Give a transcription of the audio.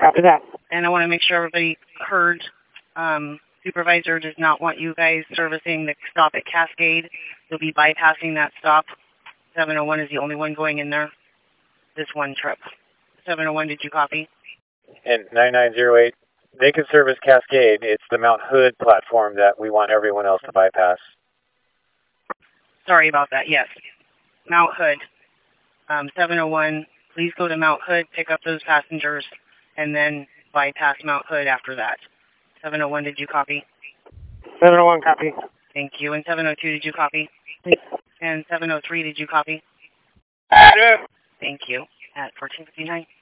Copy that. And I want to make sure everybody heard, supervisor does not want you guys servicing the stop at Cascade. You'll be bypassing that stop. 701 is the only one going in there this one trip. 701, did you copy? And 9908, they can service Cascade. It's the Mount Hood platform that we want everyone else to bypass. Sorry about that, yes. Mount Hood. 701, please go to Mount Hood, pick up those passengers, and then bypass Mount Hood after that. 701, did you copy? 701, copy. Thank you. And 702, did you copy? And 703, did you copy? I do. Thank you. At 1459.